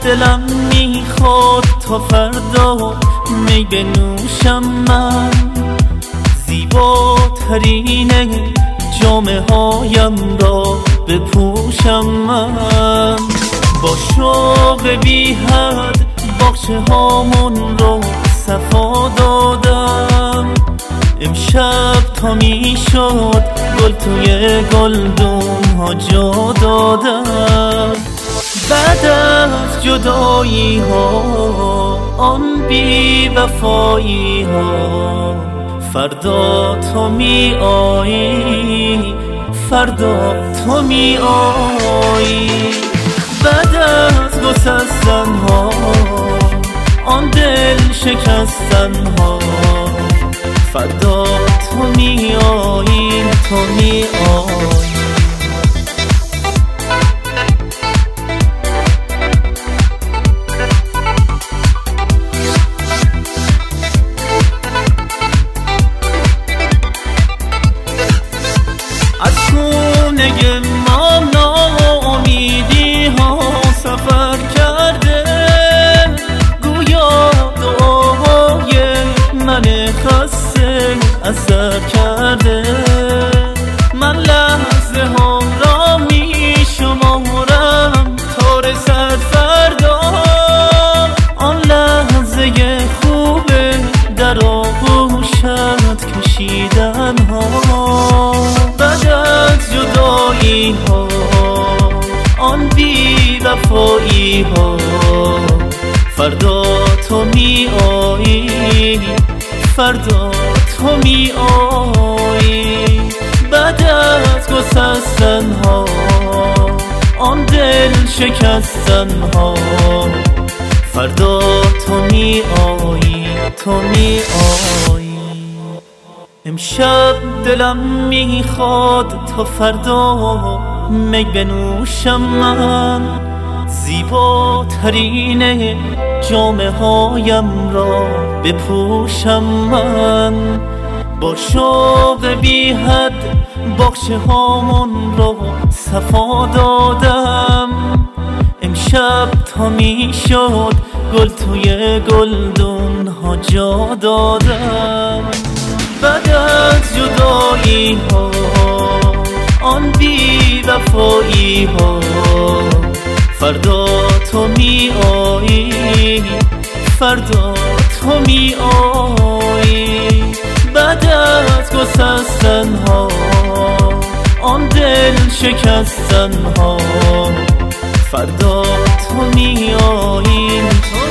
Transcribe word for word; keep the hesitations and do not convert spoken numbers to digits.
دلم میخواد تا فردا می بنوشم من، زیباترین جامه هایم را بپوشم من. با شوق بی حد باغچه هامون رو صفا دادم، امشب تا می شد گل توی گلدون ها جا دادم. بعد از جدایی ها آن بی وفایی ها، فردا تو می آیی، فردا تو می آیی. بعد از گسستن ها آن دل شکستن ها، فردا تو می آیی، تو می آیی. از خونه ما ناامیدی ها سفر کرده، گویا دعای من خسته اثر کرده. من لحظه ها را می شمارم تا رسد فردا، آن لحظه خوبه در آغوشت کشیدن ها. بعد از جدایی ها آن بی وفایی ها، فردا تو می آیی، فردا تو می آیی. بعد از گسستن ها آن دل شکستن ها، فردا تو می آیی، تو می آیی. امشب دلم میخواد تا فردا می بنوشم من، زیباترین جامه هایم را بپوشم من. با شوق بی حد باغچه هامون را صفا دادم، امشب تا می شد گل توی گلدون ها جا دادم. بعد از جدایی ها آن بی وفایی ها، فردا تو می آیی، فردا تو می آیی. بعد از گسستن ها آن دل شکستن ها، فردا تو می آیی.